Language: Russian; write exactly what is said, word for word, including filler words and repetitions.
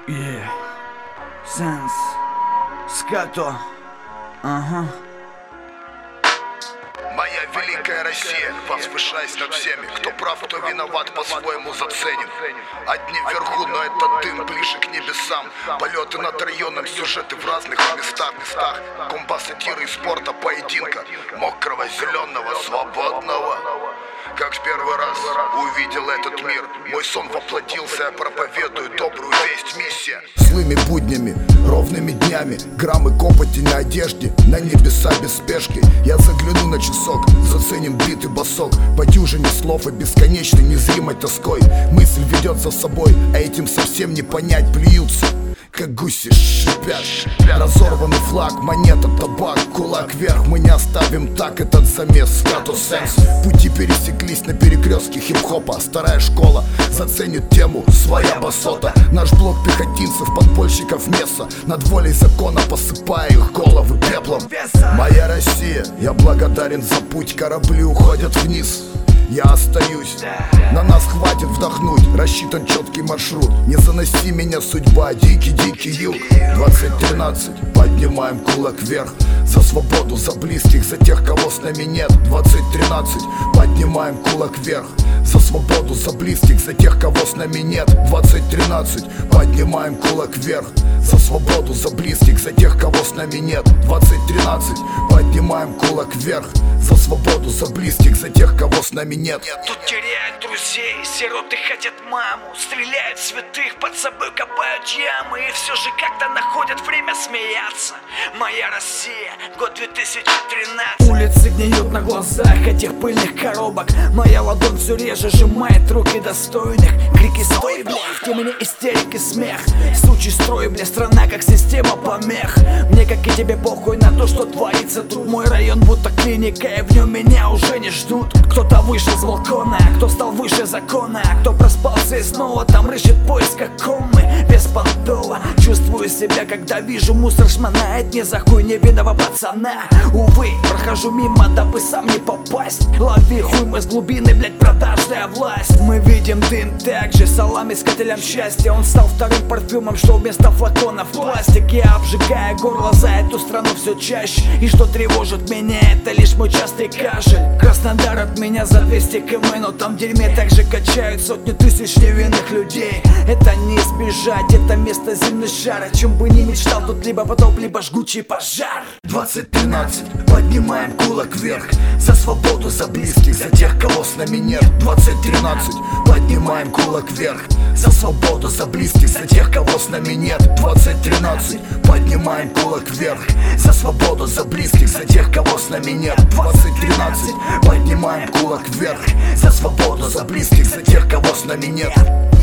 Yeah. Sense. Скато. Ага. Моя великая Россия, возвышаясь над всеми, кто прав, кто виноват, по-своему заценен. Одни вверху, но это дым ближе к небесам. Полеты над районом, сюжеты в разных местах, местах. Комбасы, тиры, спорта, поединка, мокрого, зеленого, свободного. Как в первый раз увидел этот мир, мой сон воплотился, я проповедую добрую весть, миссия. Злыми буднями, ровными днями, граммы копоти на одежде, на небеса без спешки. Я загляну на часок, заценим бит и басок, по дюжине слов и бесконечной незримой тоской. Мысль ведет за собой, а этим совсем не понять. Плюются, как гуси шипят. Разорванный флаг, монета, табак, кулак вверх. Мы не оставим так этот замес. Статус сенс. Пути пересеклись на перекрестке хип-хопа. Старая школа заценит тему, своя басота. Наш блок пехотинцев, подпольщиков меса, над волей закона посыпая их головы пеплом. Моя Россия, я благодарен за путь. Корабли уходят вниз, я остаюсь. На нас хватит вдохнуть, рассчитан четкий маршрут. Не заноси меня, судьба, дикий-дикий юг. Двадцать тринадцать, поднимаем кулак вверх. За свободу, за близких, за тех, кого с нами нет. Двадцать тринадцать, поднимаем кулак вверх. За свободу, за близких, за тех, кого с нами нет. Двадцать тринадцать, поднимаем кулак вверх. За свободу, за близких, за тех, кого с нами нет. Двадцать тринадцать, поднимаем кулак вверх. За свободу, за близких, за тех, кого с нами нет. Тут теряют друзей, сироты хотят маму, стреляют святых, под собой копают ямы. И все же как-то находят время смеяться. Моя Россия, год две тысячи тринадцатый. Улицы гниют на глазах этих пыльных коробок. Моя ладонь все реже сжимает руки достойных. Крики стой, бля, в темени истерики смех. Сучий строй, бля, страна как система помех. Мне как и тебе похуй на то, что творится тут. Мой район будто клиника, и в нем меня уже не ждут. Кто-то вышел с балкона, кто стал выше закона, кто проспался и снова там рыщет в поисках комы. Беспонтово чувствую себя, когда вижу мусор шмонает не за хуй невинного пацана. Увы, прохожу мимо, дабы сам не попасть. Лови хуй, мы с глубины, блять, продажная власть. Мы видим дым также, салам искателям счастья. Он стал вторым парфюмом, что вместо флаконов пластик. Я обжигаю горло за эту страну все чаще. И что тревожит меня, это лишь мой частый кашель. Краснодар от меня за двести километров, но там в дерьме также качают сотни тысяч невинных людей. Это не избежать, это место земный шар. О чем бы ни мечтал, тут либо потоп, либо жгучий пожар. Двадцать тринадцать, поднимаем кулак вверх. За свободу, за близких, за тех, кого с нами нет. Двадцать тринадцать, поднимаем кулак вверх. За свободу, за близких, за тех, кого с нами нет. Двадцать тринадцать, поднимаем кулак вверх. За свободу, за близких, за тех, кого с нами нет. Двадцать тринадцать, поднимаем кулак вверх. За свободу, за близких, за тех, кого с нами нет.